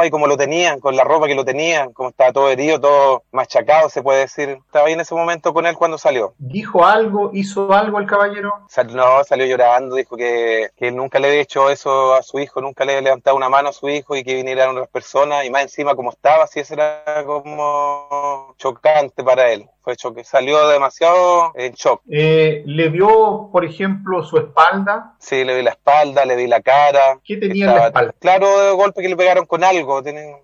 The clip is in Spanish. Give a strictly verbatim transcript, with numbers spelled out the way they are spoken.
estaba y cómo lo tenían, con la ropa que lo tenían, cómo estaba todo herido, todo machacado, se puede decir. Estaba ahí en ese momento con él cuando salió. ¿Dijo algo? ¿Hizo algo el caballero? Sal, no, salió llorando, dijo que, que él nunca le había hecho eso a su hijo, nunca le había levantado una mano a su hijo y que vinieran otras personas, y más encima como estaba, así eso era como chocante para él. Fue choque, salió demasiado en shock. Eh, ¿Le vio, por ejemplo, su espalda? Sí, le vi la espalda, le vi la cara, ¿Qué que tenía en la estaba espalda? claro de golpe que le pegaron con algo. Tienen,